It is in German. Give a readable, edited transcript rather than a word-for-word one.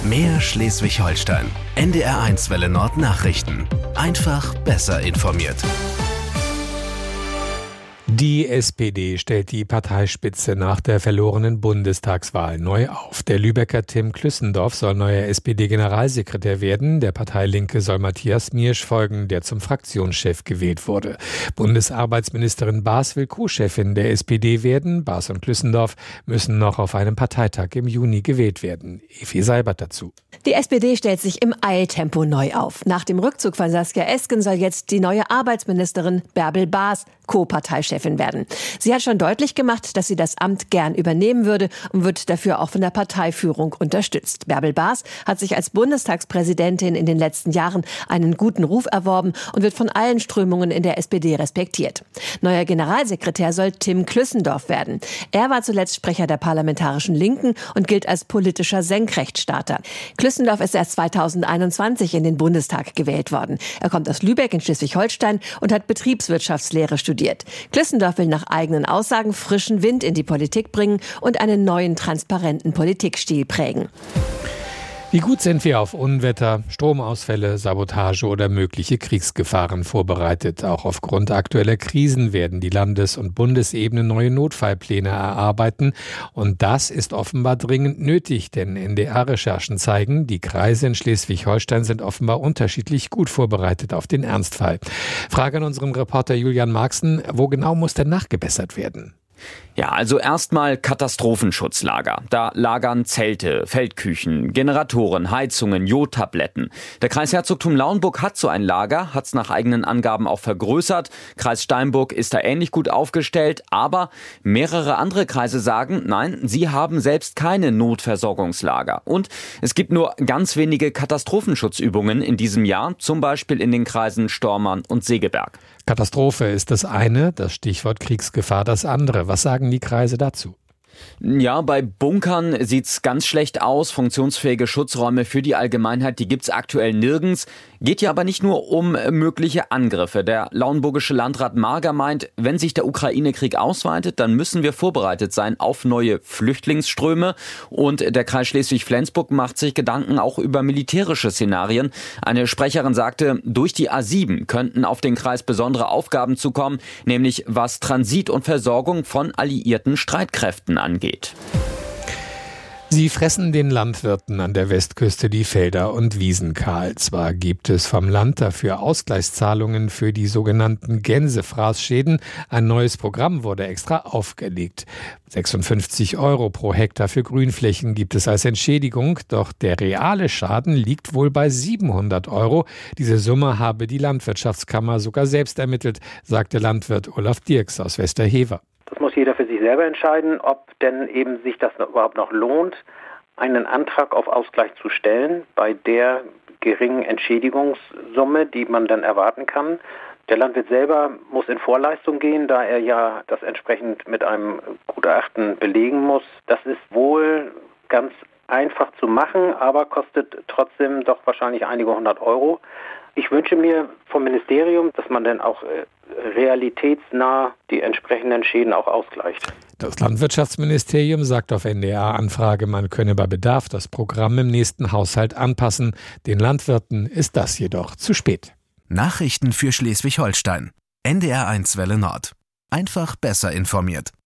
Mehr Schleswig-Holstein. NDR1 Welle Nord Nachrichten. Einfach besser informiert. Die SPD stellt die Parteispitze nach der verlorenen Bundestagswahl neu auf. Der Lübecker Tim Klüssendorf soll neuer SPD-Generalsekretär werden. Der Parteilinke soll Matthias Miersch folgen, der zum Fraktionschef gewählt wurde. Bundesarbeitsministerin Baas will Co-Chefin der SPD werden. Baas und Klüssendorf müssen noch auf einem Parteitag im Juni gewählt werden. Evi Seibert dazu. Die SPD stellt sich im Eiltempo neu auf. Nach dem Rückzug von Saskia Esken soll jetzt die neue Arbeitsministerin Bärbel Baas Co-Parteichefin werden. Sie hat schon deutlich gemacht, dass sie das Amt gern übernehmen würde und wird dafür auch von der Parteiführung unterstützt. Bärbel Baas hat sich als Bundestagspräsidentin in den letzten Jahren einen guten Ruf erworben und wird von allen Strömungen in der SPD respektiert. Neuer Generalsekretär soll Tim Klüssendorf werden. Er war zuletzt Sprecher der Parlamentarischen Linken und gilt als politischer Senkrechtstarter. Klüssendorf ist erst 2021 in den Bundestag gewählt worden. Er kommt aus Lübeck in Schleswig-Holstein und hat Betriebswirtschaftslehre studiert. Klüssendorf will nach eigenen Aussagen frischen Wind in die Politik bringen und einen neuen, transparenten Politikstil prägen. Wie gut sind wir auf Unwetter, Stromausfälle, Sabotage oder mögliche Kriegsgefahren vorbereitet? Auch aufgrund aktueller Krisen werden die Landes- und Bundesebene neue Notfallpläne erarbeiten. Und das ist offenbar dringend nötig, denn NDR-Recherchen zeigen, die Kreise in Schleswig-Holstein sind offenbar unterschiedlich gut vorbereitet auf den Ernstfall. Frage an unseren Reporter Julian Marxen, wo genau muss denn nachgebessert werden? Ja, also erstmal Katastrophenschutzlager. Da lagern Zelte, Feldküchen, Generatoren, Heizungen, Jodtabletten. Der Kreis Herzogtum Lauenburg hat so ein Lager, hat es nach eigenen Angaben auch vergrößert. Kreis Steinburg ist da ähnlich gut aufgestellt, aber mehrere andere Kreise sagen, nein, sie haben selbst keine Notversorgungslager. Und es gibt nur ganz wenige Katastrophenschutzübungen in diesem Jahr, zum Beispiel in den Kreisen Stormarn und Segeberg. Katastrophe ist das eine, das Stichwort Kriegsgefahr das andere. Was sagen die Kreise dazu? Ja, bei Bunkern sieht's ganz schlecht aus. Funktionsfähige Schutzräume für die Allgemeinheit, die gibt's aktuell nirgends. Geht ja aber nicht nur um mögliche Angriffe. Der lauenburgische Landrat Marger meint, wenn sich der Ukraine-Krieg ausweitet, dann müssen wir vorbereitet sein auf neue Flüchtlingsströme. Und der Kreis Schleswig-Flensburg macht sich Gedanken auch über militärische Szenarien. Eine Sprecherin sagte, durch die A7 könnten auf den Kreis besondere Aufgaben zukommen, nämlich was Transit und Versorgung von alliierten Streitkräften angeht. Sie fressen den Landwirten an der Westküste die Felder und Wiesen kahl. Zwar gibt es vom Land dafür Ausgleichszahlungen für die sogenannten Gänsefraßschäden. Ein neues Programm wurde extra aufgelegt. 56 € pro Hektar für Grünflächen gibt es als Entschädigung. Doch der reale Schaden liegt wohl bei 700 €. Diese Summe habe die Landwirtschaftskammer sogar selbst ermittelt, sagte Landwirt Olaf Dirks aus Westerhever. Das muss jeder für sich selber entscheiden, ob denn eben sich das überhaupt noch lohnt, einen Antrag auf Ausgleich zu stellen bei der geringen Entschädigungssumme, die man dann erwarten kann. Der Landwirt selber muss in Vorleistung gehen, da er ja das entsprechend mit einem Gutachten belegen muss. Das ist wohl ganz einfach zu machen, aber kostet trotzdem doch wahrscheinlich einige 100 €. Ich wünsche mir vom Ministerium, dass man dann auch realitätsnah die entsprechenden Schäden auch ausgleicht. Das Landwirtschaftsministerium sagt auf NDR-Anfrage, man könne bei Bedarf das Programm im nächsten Haushalt anpassen. Den Landwirten ist das jedoch zu spät. Nachrichten für Schleswig-Holstein. NDR1 Welle Nord. Einfach besser informiert.